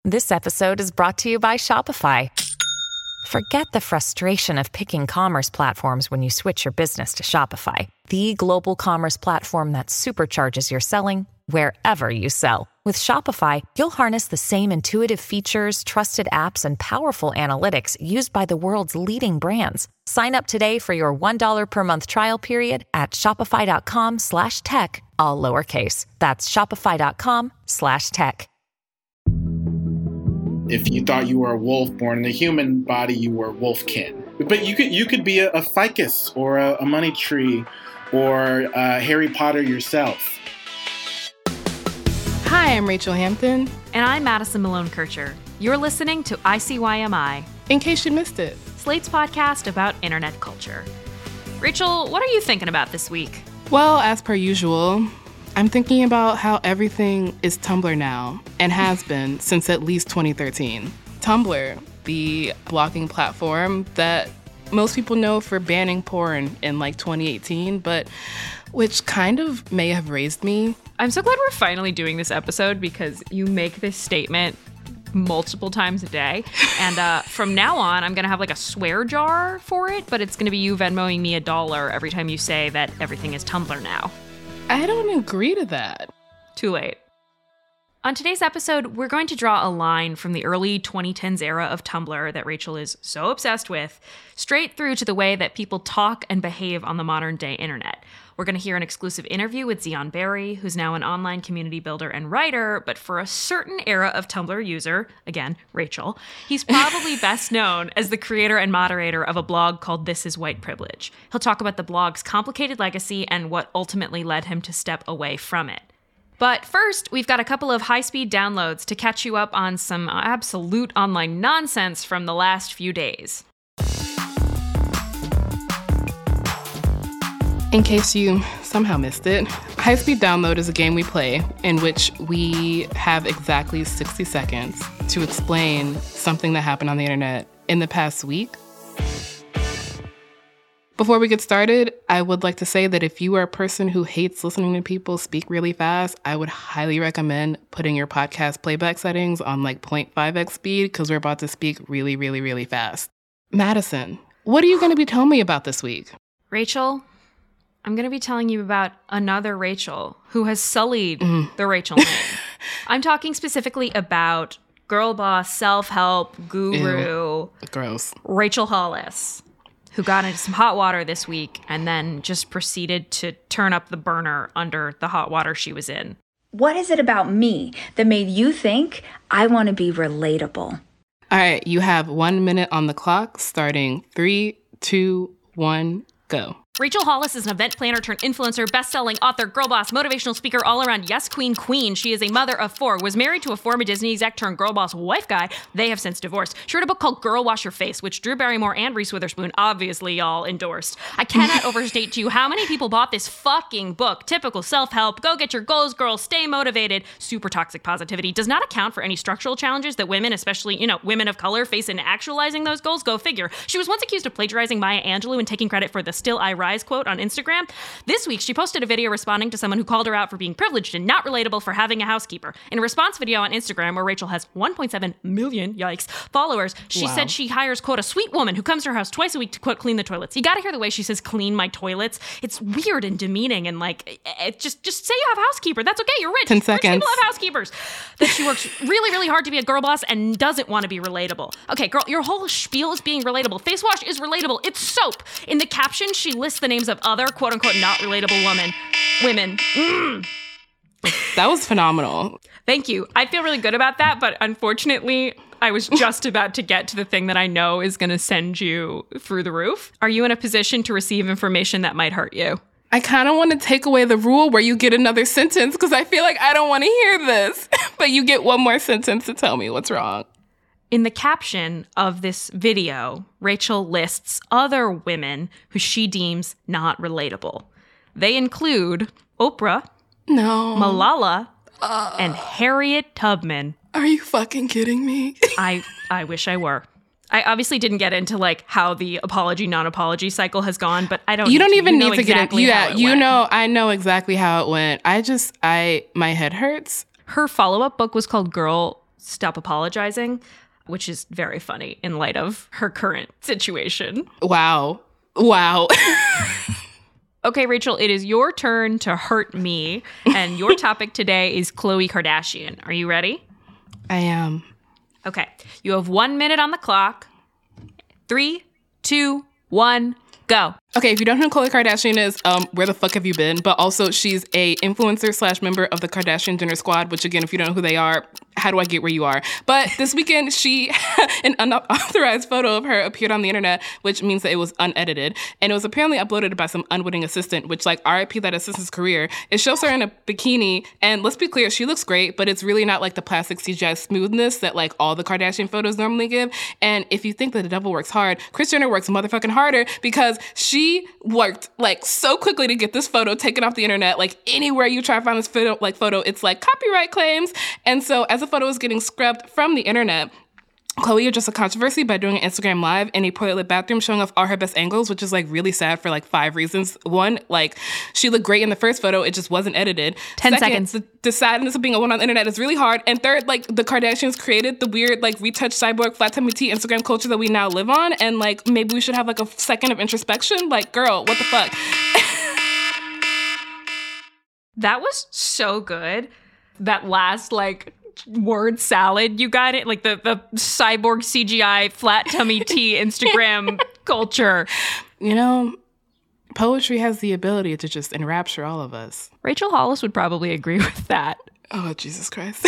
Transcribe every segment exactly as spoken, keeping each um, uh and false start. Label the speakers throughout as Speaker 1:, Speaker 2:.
Speaker 1: This episode is brought to you by Shopify. Forget the frustration of picking commerce platforms when you switch your business to Shopify, the global commerce platform that supercharges your selling wherever you sell. With Shopify, you'll harness the same intuitive features, trusted apps, and powerful analytics used by the world's leading brands. Sign up today for your one dollar per month trial period at shopify.com slash tech, all lowercase. That's shopify.com slash tech.
Speaker 2: If you thought you were a wolf born in a human body, you were wolfkin. But you could you could be a, a ficus or a, a money tree or uh, Harry Potter yourself.
Speaker 3: Hi, I'm Rachel Hampton.
Speaker 4: And I'm Madison Malone Kircher. You're listening to I C Y M I.
Speaker 3: In case you missed it.
Speaker 4: Slate's podcast about internet culture. Rachel, what are you thinking about this week?
Speaker 3: Well, as per usual, I'm thinking about how everything is Tumblr now, and has been since at least twenty thirteen. Tumblr, the blogging platform that most people know for banning porn in like twenty eighteen, but which kind of may have raised me.
Speaker 4: I'm so glad we're finally doing this episode because you make this statement multiple times a day. And uh, from now on, I'm going to have like a swear jar for it, but it's going to be you Venmoing me a dollar every time you say that everything is Tumblr now.
Speaker 3: I don't agree to that.
Speaker 4: Too late. On today's episode, we're going to draw a line from the early twenty tens era of Tumblr that Rachel is so obsessed with, straight through to the way that people talk and behave on the modern day internet. We're going to hear an exclusive interview with Zion Barry, who's now an online community builder and writer, but for a certain era of Tumblr user, again, Rachel, he's probably best known as the creator and moderator of a blog called This Is White Privilege. He'll talk about the blog's complicated legacy and what ultimately led him to step away from it. But first, we've got a couple of high-speed downloads to catch you up on some absolute online nonsense from the last few days.
Speaker 3: In case you somehow missed it, High Speed Download is a game we play in which we have exactly sixty seconds to explain something that happened on the internet in the past week. Before we get started, I would like to say that if you are a person who hates listening to people speak really fast, I would highly recommend putting your podcast playback settings on like zero point five x speed because we're about to speak really, really, really fast. Madison, what are you going to be telling me about this week?
Speaker 4: Rachel, I'm going to be telling you about another Rachel who has sullied
Speaker 3: Mm.
Speaker 4: the Rachel name. I'm talking specifically about girl boss, self-help, guru,
Speaker 3: Ew. Gross.
Speaker 4: Rachel Hollis, who got into some hot water this week and then just proceeded to turn up the burner under the hot water she was in.
Speaker 5: What is it about me that made you think I want to be relatable?
Speaker 3: All right, you have one minute on the clock, starting three, two, one, go.
Speaker 4: Rachel Hollis is an event planner turned influencer, best-selling author, girl boss, motivational speaker, all-around yes queen queen. She is a mother of four, was married to a former Disney exec turned girl boss wife guy. They have since divorced. She wrote a book called Girl Wash Your Face, which Drew Barrymore and Reese Witherspoon obviously all endorsed. I cannot overstate to you how many people bought this fucking book. Typical self-help, go get your goals, girl, stay motivated. Super toxic positivity. Does not account for any structural challenges that women, especially, you know, women of color, face in actualizing those goals. Go figure. She was once accused of plagiarizing Maya Angelou and taking credit for the Still I Rise quote on Instagram. This week, she posted a video responding to someone who called her out for being privileged and not relatable for having a housekeeper. In a response video on Instagram, where Rachel has one point seven million, yikes, followers, she
Speaker 3: Wow.
Speaker 4: said she hires, quote, a sweet woman who comes to her house twice a week to, quote, clean the toilets. You gotta hear the way she says clean my toilets. It's weird and demeaning and like, it just, just say you have a housekeeper. That's okay, you're rich.
Speaker 3: Ten
Speaker 4: Rich
Speaker 3: seconds.
Speaker 4: people have housekeepers. That she works really, really hard to be a girl boss and doesn't want to be relatable. Okay, girl, your whole spiel is being relatable. Face wash is relatable. It's soap. In the caption, she lists the names of other, quote unquote, not relatable women. Women. Mm.
Speaker 3: That was phenomenal.
Speaker 4: Thank you. I feel really good about that, but unfortunately, I was just about to get to the thing that I know is going to send you through the roof. Are you in a position to receive information that might hurt you?
Speaker 3: I kind of want to take away the rule where you get another sentence because I feel like I don't want to hear this. But you get one more sentence to tell me what's wrong.
Speaker 4: In the caption of this video, Rachel lists other women who she deems not relatable. They include Oprah,
Speaker 3: No.
Speaker 4: Malala, uh, and Harriet Tubman.
Speaker 3: Are you fucking kidding me?
Speaker 4: I I wish I were. I obviously didn't get into like how the apology non-apology cycle has gone, but I don't.
Speaker 3: You don't
Speaker 4: need
Speaker 3: even
Speaker 4: you
Speaker 3: need
Speaker 4: know
Speaker 3: to
Speaker 4: exactly
Speaker 3: get
Speaker 4: how
Speaker 3: it.
Speaker 4: it
Speaker 3: Yeah, you
Speaker 4: went.
Speaker 3: know, I know exactly how it went. I just, I, my head hurts.
Speaker 4: Her follow-up book was called Girl stop apologizing, which is very funny in light of her current situation.
Speaker 3: Wow. Wow.
Speaker 4: Okay, Rachel, it is your turn to hurt me. And your topic today is Khloe Kardashian. Are you ready?
Speaker 3: I am.
Speaker 4: Okay. You have one minute on the clock. Three, two, one, go.
Speaker 3: Okay, if you don't know who Khloe Kardashian is, um, where the fuck have you been? But also, she's a influencer slash member of the Kardashian-Jenner squad, which again, if you don't know who they are, how do I get where you are? But this weekend, she, an unauthorized photo of her appeared on the internet, which means that it was unedited. And it was apparently uploaded by some unwitting assistant, which like R I P that assistant's career. It shows her in a bikini. And let's be clear, she looks great, but it's really not like the plastic C G I smoothness that like all the Kardashian photos normally give. And if you think that the devil works hard, Kris Jenner works motherfucking harder because she worked like so quickly to get this photo taken off the internet. Like anywhere you try to find this photo, like photo, it's like copyright claims. And so as the photo was getting scrubbed from the internet, Khloe addressed a controversy by doing an Instagram live in a poorly lit bathroom showing off all her best angles, which is like really sad for like five reasons. One, like she looked great in the first photo. It just wasn't edited.
Speaker 4: Ten
Speaker 3: Second,
Speaker 4: seconds.
Speaker 3: The, the sadness of being a woman on the internet is really hard. And third, like the Kardashians created the weird like retouched cyborg flat tummy tea Instagram culture that we now live on. And like maybe we should have like a second of introspection. Like, girl, what the fuck?
Speaker 4: That was so good. That last like word salad, you got it? Like the, the cyborg C G I flat tummy tea Instagram culture.
Speaker 3: You know, poetry has the ability to just enrapture all of us.
Speaker 4: Rachel Hollis would probably agree with that.
Speaker 3: Oh, Jesus Christ.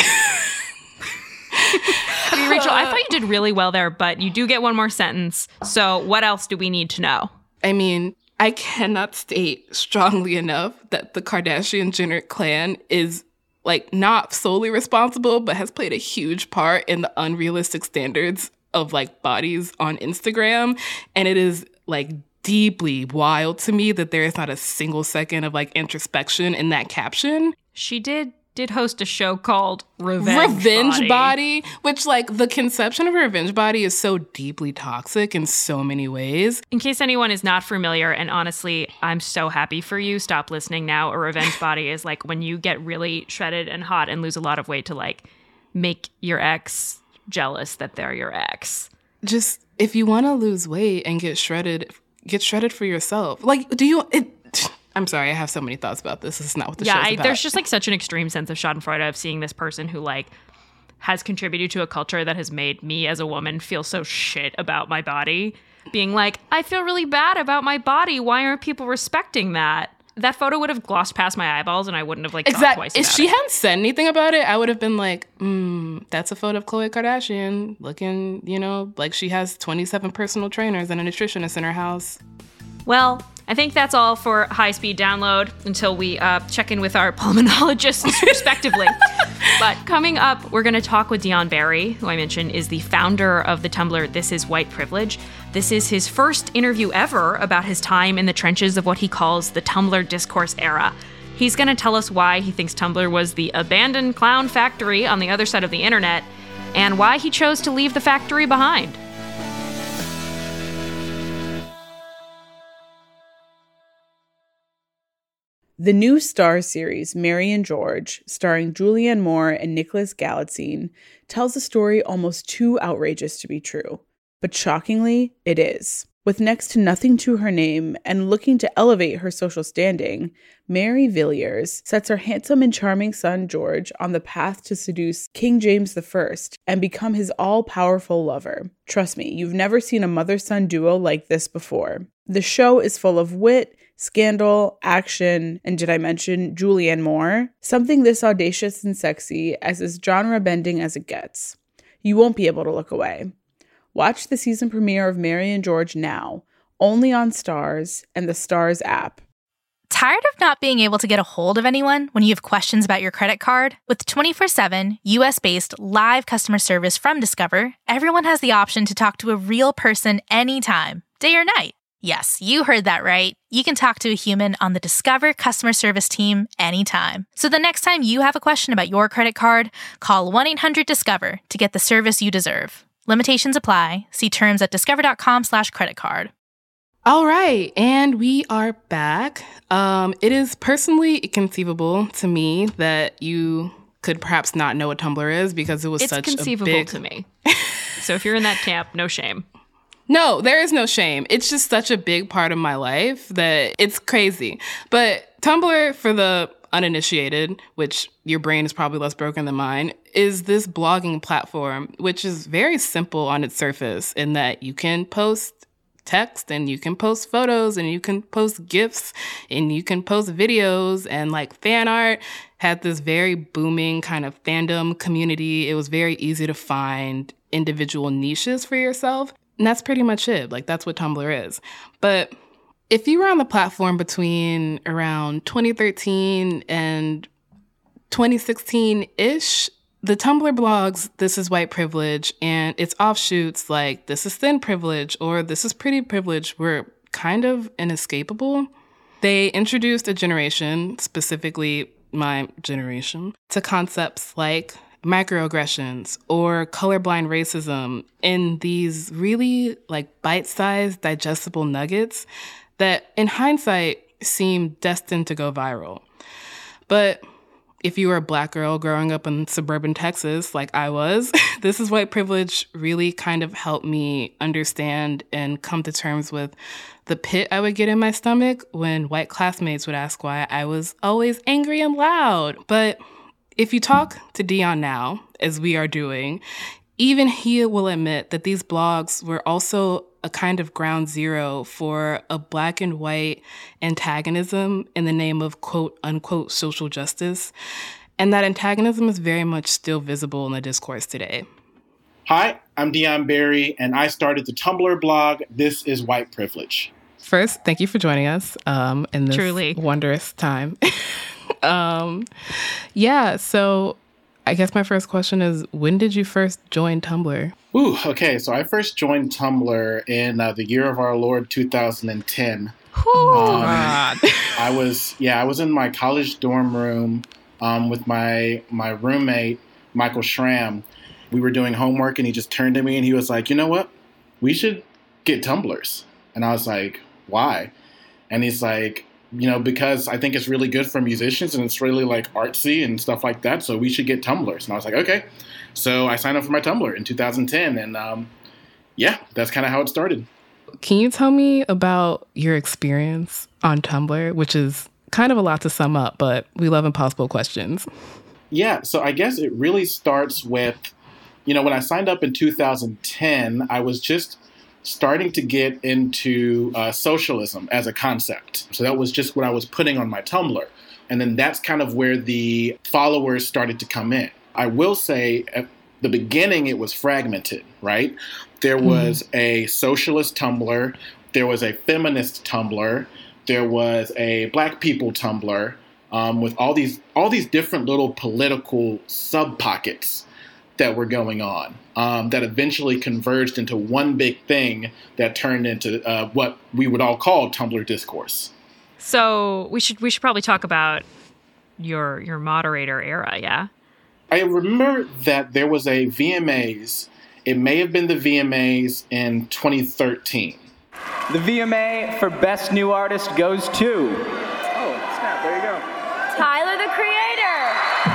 Speaker 4: I mean, Rachel, I thought you did really well there, but you do get one more sentence. So what else do we need to know?
Speaker 3: I mean, I cannot state strongly enough that the Kardashian-Jenner clan is like not solely responsible, but has played a huge part in the unrealistic standards of like bodies on Instagram. And it is like deeply wild to me that there is not a single second of like introspection in that caption.
Speaker 4: She did did host a show called Revenge,
Speaker 3: Revenge
Speaker 4: Body.
Speaker 3: Body, which like the conception of a revenge body is so deeply toxic in so many ways.
Speaker 4: In case anyone is not familiar, and honestly, I'm so happy for you. Stop listening now. A revenge body is like when you get really shredded and hot and lose a lot of weight to like make your ex jealous that they're your ex.
Speaker 3: Just if you want to lose weight and get shredded, get shredded for yourself. Like, do you... It, I'm sorry, I have so many thoughts about this. This is not what the
Speaker 4: yeah,
Speaker 3: show's
Speaker 4: I,
Speaker 3: about.
Speaker 4: there's just like such an extreme sense of schadenfreude of seeing this person who like has contributed to a culture that has made me as a woman feel so shit about my body. Being like, I feel really bad about my body. Why aren't people respecting that? That photo would have glossed past my eyeballs and I wouldn't have like thought
Speaker 3: exactly.
Speaker 4: twice
Speaker 3: If
Speaker 4: about
Speaker 3: she
Speaker 4: it.
Speaker 3: hadn't said anything about it, I would have been like, mm, that's a photo of Khloe Kardashian looking, you know, like she has twenty-seven personal trainers and a nutritionist in her house.
Speaker 4: Well, I think that's all for High Speed Download until we uh, check in with our pulmonologists respectively. But coming up, we're going to talk with Dion Barry, who I mentioned is the founder of the Tumblr This Is White Privilege. This is his first interview ever about his time in the trenches of what he calls the Tumblr discourse era. He's going to tell us why he thinks Tumblr was the abandoned clown factory on the other side of the internet, and why he chose to leave the factory behind.
Speaker 6: The new Starz series, Mary and George, starring Julianne Moore and Nicholas Galitzine, tells a story almost too outrageous to be true. But shockingly, it is. With next to nothing to her name and looking to elevate her social standing, Mary Villiers sets her handsome and charming son George on the path to seduce King James the First and become his all-powerful lover. Trust me, you've never seen a mother-son duo like this before. The show is full of wit, scandal, action, and did I mention Julianne Moore? Something this audacious and sexy as is genre-bending as it gets. You won't be able to look away. Watch the season premiere of Mary and George now, only on Starz and the Starz app.
Speaker 7: Tired of not being able to get a hold of anyone when you have questions about your credit card? With twenty-four seven, U S-based live customer service from Discover, everyone has the option to talk to a real person anytime, day or night. Yes, you heard that right. You can talk to a human on the Discover customer service team anytime. So the next time you have a question about your credit card, call one eight hundred discover to get the service you deserve. Limitations apply. See terms at discover.com slash credit card.
Speaker 3: All right, and we are back. Um, it is personally inconceivable to me that you could perhaps not know what Tumblr is because it was
Speaker 4: it's
Speaker 3: such
Speaker 4: conceivable
Speaker 3: a big...
Speaker 4: to me. So if you're in that camp, no shame.
Speaker 3: No, there is no shame. It's just such a big part of my life that it's crazy. But Tumblr, for the uninitiated, which your brain is probably less broken than mine, is this blogging platform, which is very simple on its surface in that you can post text and you can post photos and you can post GIFs and you can post videos, and like fan art had this very booming kind of fandom community. It was very easy to find individual niches for yourself. And that's pretty much it. Like, that's what Tumblr is. But if you were on the platform between around twenty thirteen and twenty sixteen-ish, the Tumblr blogs, This Is White Privilege, and its offshoots like This Is Thin Privilege or This Is Pretty Privilege were kind of inescapable. They introduced a generation, specifically my generation, to concepts like microaggressions or colorblind racism in these really like bite-sized, digestible nuggets that in hindsight seem destined to go viral. But if you were a Black girl growing up in suburban Texas, like I was, This Is White Privilege really kind of helped me understand and come to terms with the pit I would get in my stomach when white classmates would ask why I was always angry and loud. But if you talk to Dion now, as we are doing, even he will admit that these blogs were also a kind of ground zero for a Black and white antagonism in the name of quote unquote social justice. And that antagonism is very much still visible in the discourse today.
Speaker 2: Hi, I'm Dion Barry, and I started the Tumblr blog, This Is White Privilege.
Speaker 3: First, thank you for joining us um, in this
Speaker 4: Truly
Speaker 3: wondrous time. um, yeah, so I guess my first question is, when did you first join Tumblr?
Speaker 2: Ooh, okay. So I first joined Tumblr in uh, the year of our Lord, two thousand ten. Um, I was, yeah, I was in my college dorm room um, with my my roommate, Michael Schramm. We were doing homework, and he just turned to me and he was like, "You know what? We should get Tumblrs." And I was like, "Why?" And he's like, you know, because I think it's really good for musicians and it's really like artsy and stuff like that. So we should get Tumblrs. And I was like, okay. So I signed up for my Tumblr in two thousand ten. And um, yeah, that's kind of how it started.
Speaker 3: Can you tell me about your experience on Tumblr, which is kind of a lot to sum up, but we love impossible questions.
Speaker 2: Yeah. So I guess it really starts with, you know, when I signed up in two thousand ten, I was just starting to get into uh, socialism as a concept. So that was just what I was putting on my Tumblr. And then that's kind of where the followers started to come in. I will say at the beginning, it was fragmented, right? There was mm-hmm. a socialist Tumblr. There was a feminist Tumblr. There was a Black people Tumblr um, with all these all these different little political sub-pockets that were going on um, that eventually converged into one big thing that turned into uh, what we would all call Tumblr discourse.
Speaker 4: So we should we should probably talk about your your moderator era, yeah?
Speaker 2: I remember that there was a V M As. It may have been the V M As in twenty thirteen.
Speaker 8: The V M A for Best New Artist goes to...
Speaker 9: Oh, snap, there you go.
Speaker 10: Tyler, the Creator!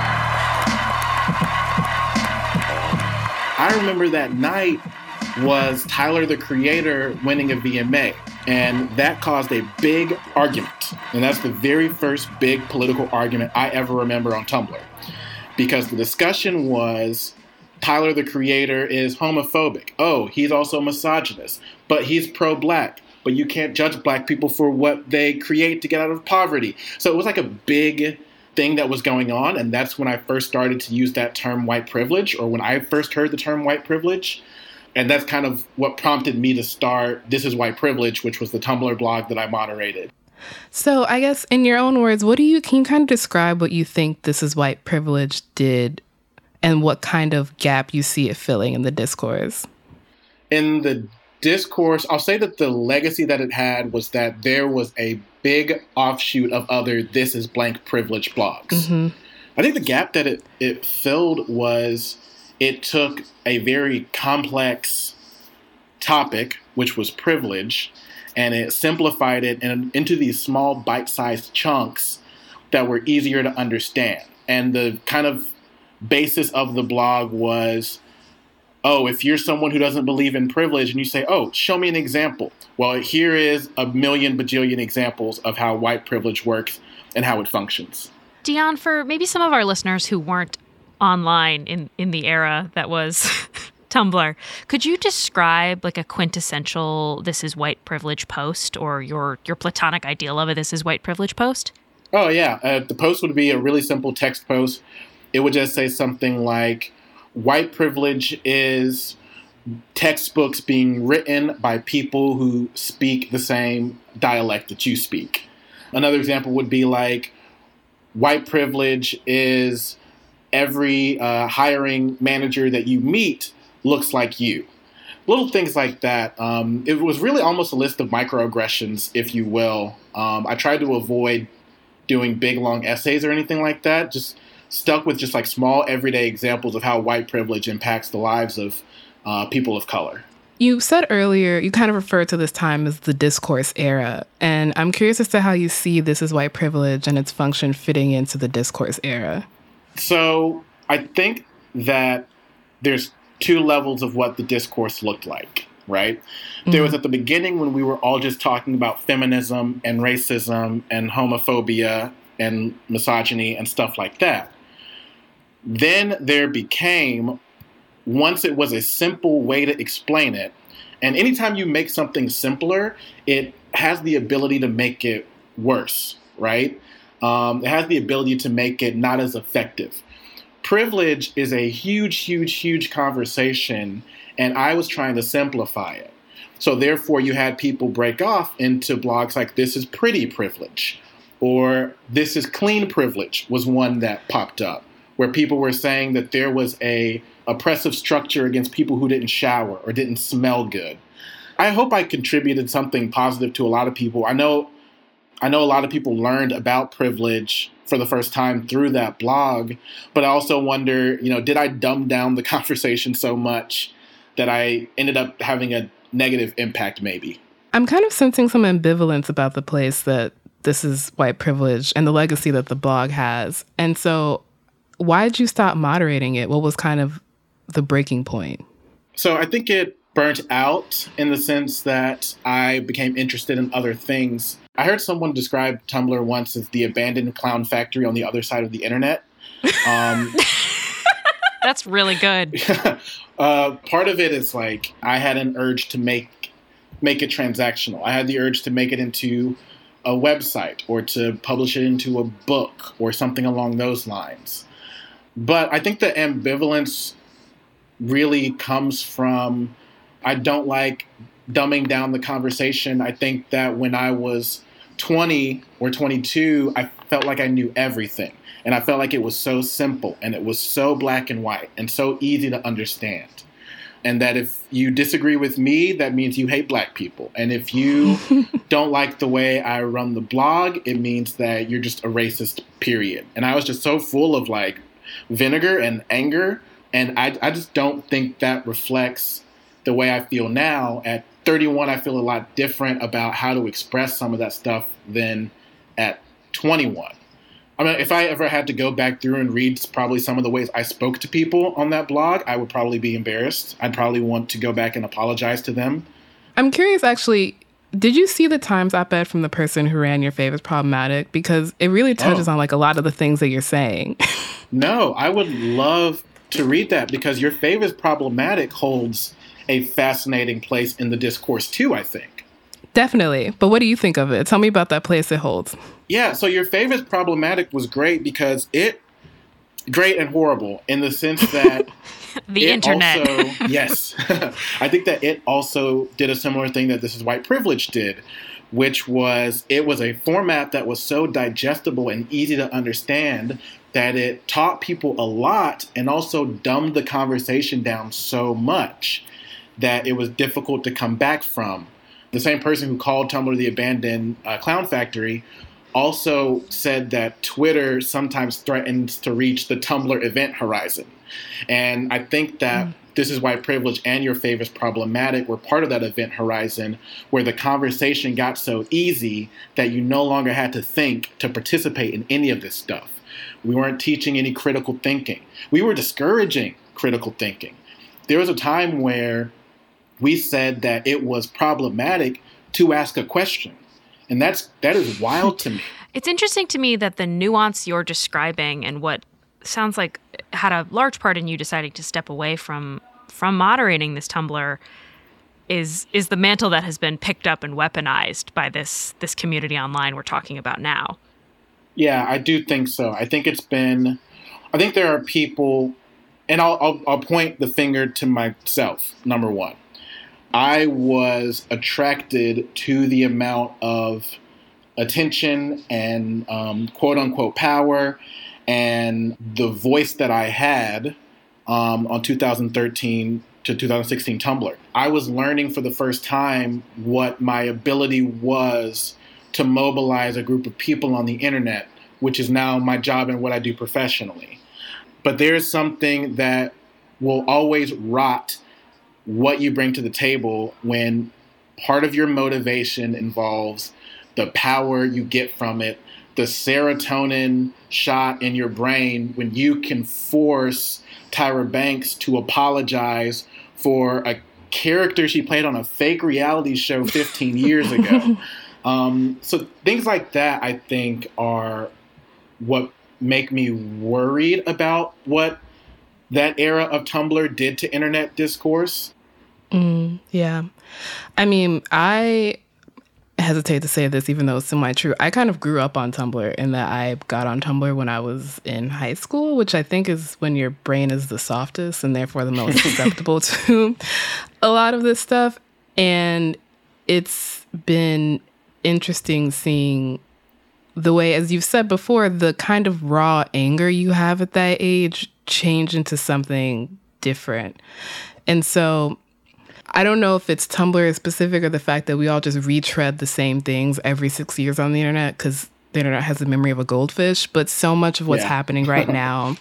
Speaker 2: I remember that night was Tyler, the Creator, winning a V M A. And that caused a big argument. And that's the very first big political argument I ever remember on Tumblr. Because the discussion was, Tyler, the Creator, is homophobic. Oh, he's also misogynist. But he's pro-Black. But you can't judge Black people for what they create to get out of poverty. So it was like a big thing that was going on. And that's when I first started to use that term white privilege, or when I first heard the term white privilege. And that's kind of what prompted me to start This Is White Privilege, which was the Tumblr blog that I moderated.
Speaker 3: So I guess in your own words, what do you, can you kind of describe what you think This Is White Privilege did and what kind of gap you see it filling in the discourse? In
Speaker 2: the discourse, I'll say that the legacy that it had was that there was a big offshoot of other This Is Blank Privilege blogs. Mm-hmm. I think the gap that it, it filled was it took a very complex topic, which was privilege, and it simplified it in, into these small bite-sized chunks that were easier to understand. And the kind of basis of the blog was, oh, if you're someone who doesn't believe in privilege and you say, oh, show me an example. Well, here is a million bajillion examples of how white privilege works and how it functions.
Speaker 4: Dion, for maybe some of our listeners who weren't online in, in the era that was Tumblr, could you describe like a quintessential this is white privilege post, or your, your platonic ideal of a this is white privilege post?
Speaker 2: Oh, yeah. Uh, the post would be a really simple text post. It would just say something like, white privilege is textbooks being written by people who speak the same dialect that you speak. Another example would be like, white privilege is every uh, hiring manager that you meet looks like you. Little things like that. Um, it was really almost a list of microaggressions, if you will. Um, I tried to avoid doing big, long essays or anything like that. Just stuck with just like small, everyday examples of how white privilege impacts the lives of uh, people of color.
Speaker 3: You said earlier, you kind of referred to this time as the discourse era. And I'm curious as to how you see this as white privilege and its function fitting into the discourse era.
Speaker 2: So I think that there's two levels of what the discourse looked like, right? Mm-hmm. There was at the beginning when we were all just talking about feminism and racism and homophobia and misogyny and stuff like that. Then there became, once it was a simple way to explain it, and anytime you make something simpler, it has the ability to make it worse, right? Um, it has the ability to make it not as effective. Privilege is a huge, huge, huge conversation, and I was trying to simplify it. So therefore, you had people break off into blogs like This is Pretty Privilege, or This is Clean Privilege was one that popped up, where people were saying that there was a oppressive structure against people who didn't shower or didn't smell good. I hope I contributed something positive to a lot of people. I know I know a lot of people learned about privilege for the first time through that blog, but I also wonder, you know, did I dumb down the conversation so much that I ended up having a negative impact maybe?
Speaker 3: I'm kind of sensing some ambivalence about the place that This is White Privilege and the legacy that the blog has. And so why did you stop moderating it? What was kind of the breaking point?
Speaker 2: So I think it burnt out in the sense that I became interested in other things. I heard someone describe Tumblr once as the abandoned clown factory on the other side of the internet. Um,
Speaker 4: That's really good.
Speaker 2: uh, part of it is like I had an urge to make make it transactional. I had the urge to make it into a website or to publish it into a book or something along those lines. But I think the ambivalence really comes from I don't like dumbing down the conversation. I think that when I was twenty or twenty-two, I felt like I knew everything. And I felt like it was so simple and it was so black and white and so easy to understand. And that if you disagree with me, that means you hate black people. And if you don't like the way I run the blog, it means that you're just a racist, period. And I was just so full of like vinegar and anger. And I, I just don't think that reflects the way I feel now. At thirty-one, I feel a lot different about how to express some of that stuff than at twenty-one. I mean, if I ever had to go back through and read probably some of the ways I spoke to people on that blog, I would probably be embarrassed. I'd probably want to go back and apologize to them.
Speaker 3: I'm curious, actually, did you see the Times op-ed from the person who ran Your Favorite Problematic? Because it really touches oh. on like a lot of the things that you're saying.
Speaker 2: No, I would love to read that because Your Favorite Problematic holds a fascinating place in the discourse too, I think.
Speaker 3: Definitely. But what do you think of it? Tell me about that place it holds.
Speaker 2: Yeah, so Your Favorite Problematic was great because it, great and horrible in the sense that
Speaker 4: the internet.
Speaker 2: Also, yes. I think that it also did a similar thing that This is White Privilege did, which was it was a format that was so digestible and easy to understand that it taught people a lot and also dumbed the conversation down so much that it was difficult to come back from. The same person who called Tumblr the abandoned uh, clown factory also said that Twitter sometimes threatens to reach the Tumblr event horizon. And I think that mm. This is White Privilege and Your Favorite Problematic were part of that event horizon where the conversation got so easy that you no longer had to think to participate in any of this stuff. We weren't teaching any critical thinking. We were discouraging critical thinking. There was a time where we said that it was problematic to ask a question. And that's that is wild to me.
Speaker 4: It's interesting to me that the nuance you're describing and what sounds like had a large part in you deciding to step away from from moderating this Tumblr is is the mantle that has been picked up and weaponized by this this community online we're talking about now.
Speaker 2: Yeah, I do think so. I think it's been, I think there are people, and I'll, I'll, I'll point the finger to myself, number one. I was attracted to the amount of attention and um, quote unquote power and the voice that I had um, on two thousand thirteen to two thousand sixteen Tumblr. I was learning for the first time what my ability was to mobilize a group of people on the internet, which is now my job and what I do professionally. But there's something that will always rot what you bring to the table when part of your motivation involves the power you get from it, the serotonin shot in your brain when you can force Tyra Banks to apologize for a character she played on a fake reality show fifteen years ago. Um, so things like that, I think, are what make me worried about what that era of Tumblr did to internet discourse.
Speaker 3: Mm, yeah. I mean, I hesitate to say this, even though it's semi-true. I kind of grew up on Tumblr in that I got on Tumblr when I was in high school, which I think is when your brain is the softest and therefore the most susceptible to a lot of this stuff. And it's been interesting seeing the way, as you've said before, the kind of raw anger you have at that age change into something different. And so I don't know if it's Tumblr specific or the fact that we all just retread the same things every six years on the internet because the internet has the memory of a goldfish. But so much of what's yeah. happening right now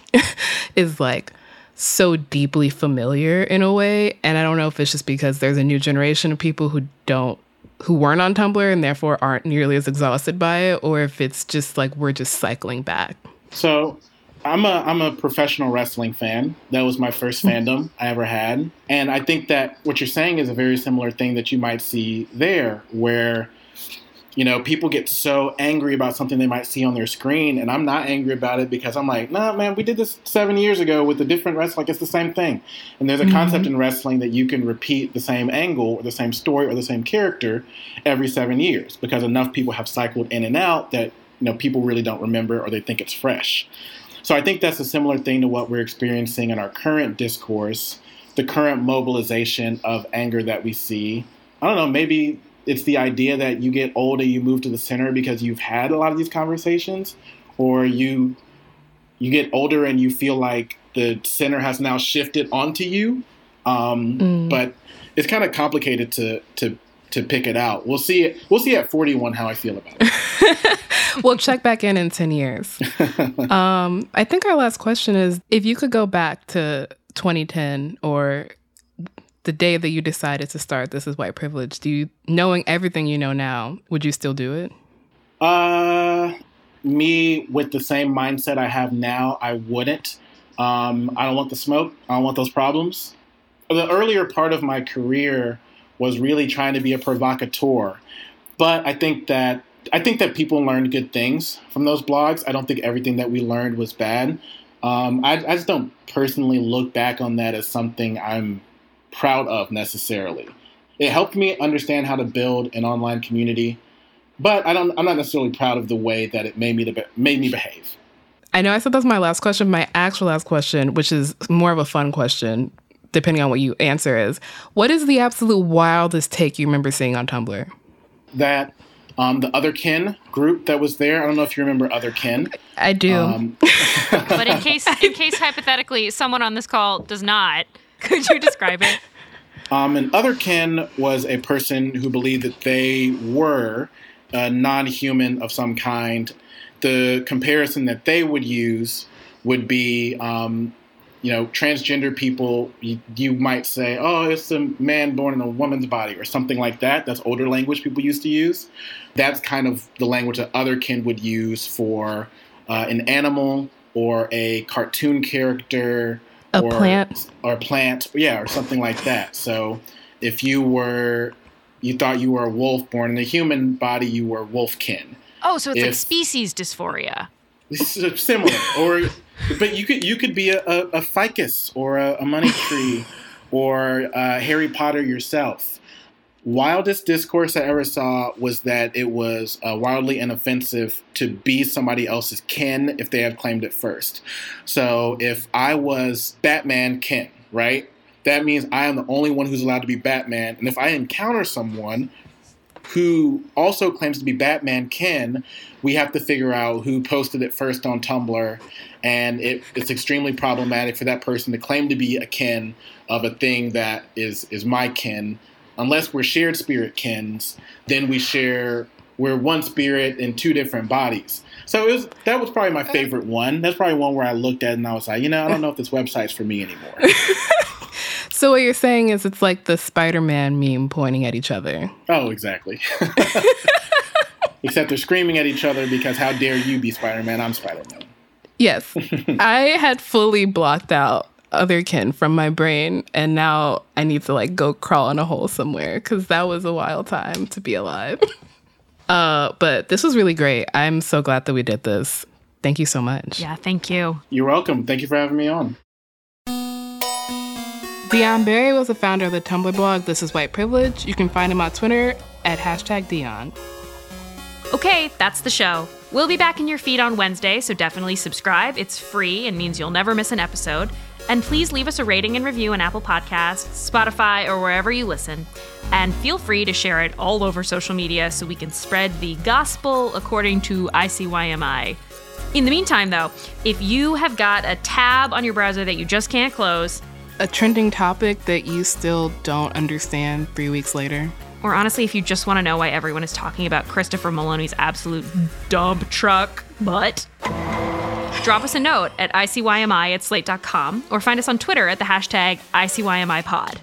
Speaker 3: is like so deeply familiar in a way. And I don't know if it's just because there's a new generation of people who don't, who weren't on Tumblr and therefore aren't nearly as exhausted by it, or if it's just like we're just cycling back.
Speaker 2: So I'm a I'm a professional wrestling fan. That was my first fandom I ever had. And I think that what you're saying is a very similar thing that you might see there, where, you know, people get so angry about something they might see on their screen. And I'm not angry about it because I'm like, nah, man, we did this seven years ago with a different wrestler. Like, it's the same thing. And there's a mm-hmm. concept in wrestling that you can repeat the same angle or the same story or the same character every seven years because enough people have cycled in and out that, you know, people really don't remember or they think it's fresh. So I think that's a similar thing to what we're experiencing in our current discourse, the current mobilization of anger that we see. I don't know, maybe it's the idea that you get old and you move to the center because you've had a lot of these conversations, or you you get older and you feel like the center has now shifted onto you. Um, mm. But it's kind of complicated to to to pick it out. We'll see it. We'll see at forty-one how I feel about it.
Speaker 3: We'll check back in in ten years. Um, I think our last question is, if you could go back to twenty ten or the day that you decided to start This Is White Privilege, do you, knowing everything you know now, would you still do it?
Speaker 2: Uh, me with the same mindset I have now, I wouldn't. Um, I don't want the smoke. I don't want those problems. The earlier part of my career was really trying to be a provocateur. But I think that I think that people learned good things from those blogs. I don't think everything that we learned was bad. Um, I, I just don't personally look back on that as something I'm proud of necessarily. It helped me understand how to build an online community, but I don't, I'm not necessarily proud of the way that it made me, to be, made me behave.
Speaker 3: I know I said that's my last question. My actual last question, which is more of a fun question, depending on what you answer, is, what is the absolute wildest take you remember seeing on Tumblr?
Speaker 2: That um, the Otherkin group that was there, I don't know if you remember Otherkin.
Speaker 3: I do. Um,
Speaker 4: but in case, in case hypothetically someone on this call does not, could you describe it?
Speaker 2: Um, and Otherkin was a person who believed that they were a non-human of some kind. The comparison that they would use would be, um, you know, transgender people, you, you might say, oh, it's a man born in a woman's body or something like that. That's older language people used to use. That's kind of the language that Otherkin would use for uh, an animal or a cartoon character,
Speaker 3: a
Speaker 2: or,
Speaker 3: plant,
Speaker 2: or plant, yeah, or something like that. So if you were, you thought you were a wolf born in a human body, you were wolfkin.
Speaker 4: Oh, so it's
Speaker 2: if,
Speaker 4: like species dysphoria.
Speaker 2: Similar, or but you could you could be a, a, a ficus or a, a money tree or uh, Harry Potter yourself. Wildest discourse I ever saw was that it was uh, wildly inoffensive to be somebody else's kin if they had claimed it first. So if I was Batman kin, right, that means I am the only one who's allowed to be Batman. And if I encounter someone who also claims to be Batman kin, we have to figure out who posted it first on Tumblr. And it, it's extremely problematic for that person to claim to be a kin of a thing that is, is my kin. Unless we're shared spirit kins, then we share, we're one spirit in two different bodies. So it was, that was probably my favorite one. That's probably one where I looked at it and I was like, you know, I don't know if this website's for me anymore.
Speaker 3: So what you're saying is it's like the Spider-Man meme pointing at each other.
Speaker 2: Oh, exactly. Except they're screaming at each other because how dare you be Spider-Man, I'm Spider-Man.
Speaker 3: Yes. I had fully blocked out otherkin from my brain, and now I need to like go crawl in a hole somewhere because that was a wild time to be alive. uh, but this was really great. I'm so glad that we did this. Thank you so much.
Speaker 4: Yeah, thank you.
Speaker 2: You're welcome. Thank you for having me on.
Speaker 3: Dion Barry was the founder of the Tumblr blog This Is White Privilege. You can find him on Twitter at hashtag Dion.
Speaker 4: Okay, that's the show. We'll be back in your feed on Wednesday, so definitely subscribe. It's free and means you'll never miss an episode. And please leave us a rating and review on Apple Podcasts, Spotify, or wherever you listen. And feel free to share it all over social media so we can spread the gospel according to I C Y M I. In the meantime, though, if you have got a tab on your browser that you just can't close,
Speaker 3: a trending topic that you still don't understand three weeks later,
Speaker 4: or honestly, if you just want to know why everyone is talking about Christopher Maloney's absolute dump truck butt, drop us a note at I C Y M I at slate dot com or find us on Twitter at the hashtag I C Y M I pod.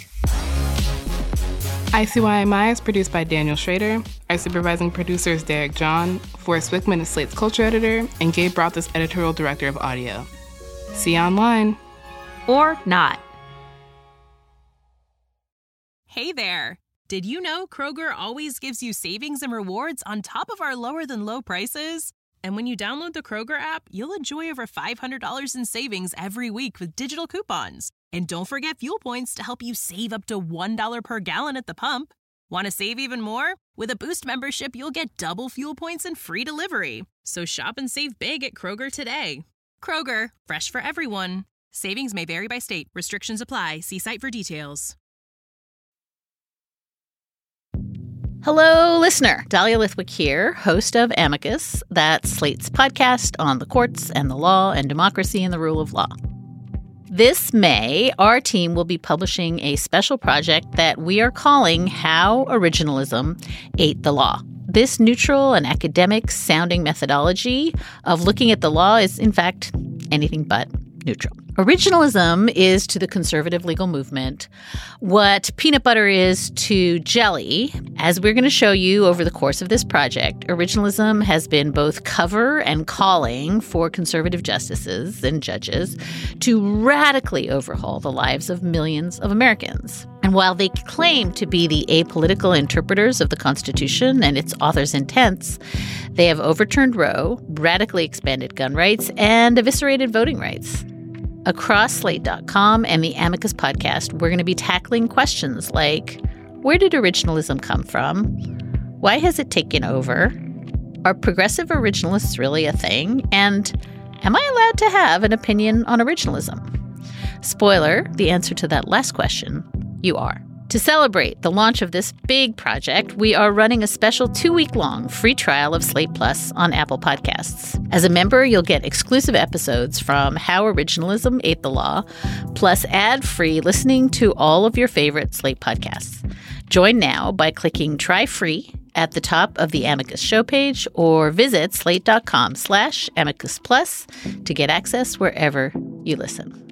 Speaker 3: I C Y M I is produced by Daniel Schrader. Our supervising producer is Derek John. Forrest Wickman is Slate's culture editor, and Gabe Roth is editorial director of audio. See you online.
Speaker 4: Or not.
Speaker 11: Hey there. Did you know Kroger always gives you savings and rewards on top of our lower than low prices? And when you download the Kroger app, you'll enjoy over five hundred dollars in savings every week with digital coupons. And don't forget fuel points to help you save up to one dollar per gallon at the pump. Want to save even more? With a Boost membership, you'll get double fuel points and free delivery. So shop and save big at Kroger today. Kroger, fresh for everyone. Savings may vary by state. Restrictions apply. See site for details.
Speaker 12: Hello, listener. Dahlia Lithwick here, host of Amicus, that's Slate's podcast on the courts and the law and democracy and the rule of law. This May, our team will be publishing a special project that we are calling How Originalism Ate the Law. This neutral and academic-sounding methodology of looking at the law is, in fact, anything but neutral. Originalism is to the conservative legal movement what peanut butter is to jelly. As we're going to show you over the course of this project, originalism has been both cover and calling for conservative justices and judges to radically overhaul the lives of millions of Americans. And while they claim to be the apolitical interpreters of the Constitution and its author's intents, they have overturned Roe, radically expanded gun rights, and eviscerated voting rights. Across slate dot com and the Amicus podcast, we're going to be tackling questions like, where did originalism come from? Why has it taken over? Are progressive originalists really a thing? And am I allowed to have an opinion on originalism? Spoiler, the answer to that last question, you are. To celebrate the launch of this big project, we are running a special two-week-long free trial of Slate Plus on Apple Podcasts. As a member, you'll get exclusive episodes from How Originalism Ate the Law, plus ad-free listening to all of your favorite Slate podcasts. Join now by clicking Try Free at the top of the Amicus show page or visit slate dot com slash Amicus Plus to get access wherever you listen.